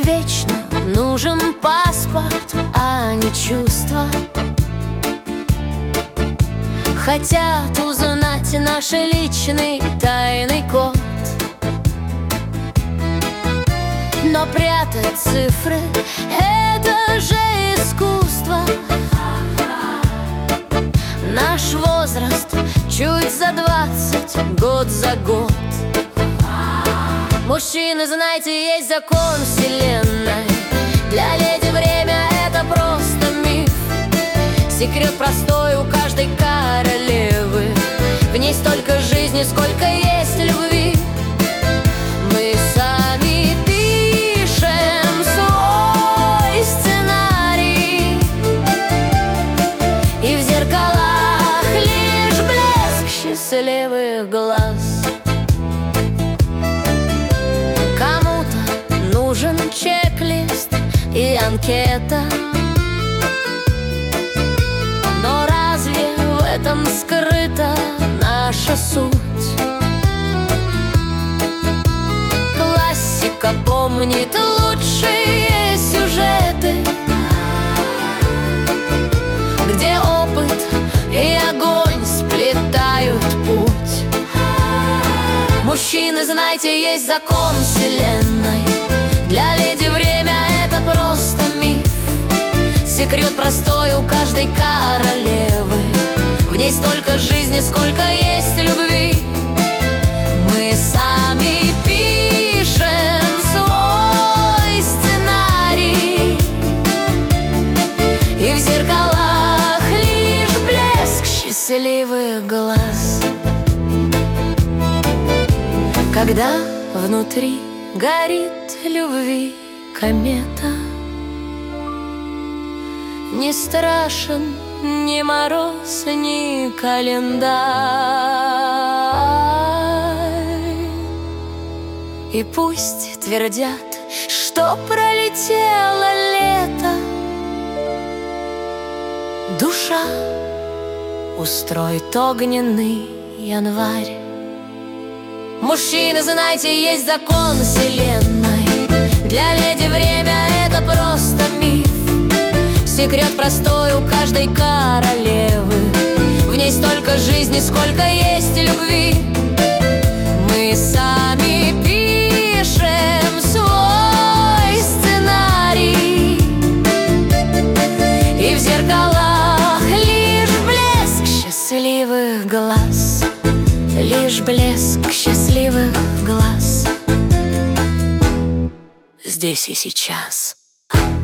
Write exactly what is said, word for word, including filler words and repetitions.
вечно нужен паспорт, а не чувства. Хотят узнать наш личный тайный код, но прятать цифры — это же искусство. Наш возраст чуть за двадцать, год за год. Мужчины, знаете, есть закон вселенной. Для леди время — это просто миф. Секрет простой у каждой королевы. В ней столько жизни, сколько есть любви. Мы сами пишем свой сценарий, и в зеркалах лишь блеск счастливых глаз. Кому-то нужен чек-лист и анкета, но разве в этом скрыта наша суть? Классика помнит лучшие сюжеты, где опыт и огонь сплетают путь. Мужчины, знаете, есть закон вселенной. Для леди время — это просто миф. Секрет простой у каждой королевы. В ней столько жизни, сколько есть любви. Мы сами пишем свой сценарий, и в зеркалах лишь блеск счастливых глаз. Когда внутри горит любви комета, не страшен ни мороз, ни календарь. И пусть твердят, что пролетело лето, душа устроит огненный январь. Мужчины, знаете, есть закон вселенной. Для леди время — это просто миф. Секрет простой у каждой королевы. В ней столько жизни, сколько есть любви. Мы сами пишем свой сценарий, и в зеркалах лишь блеск счастливых глаз. Лишь блеск счастливых глаз. Здесь и сейчас.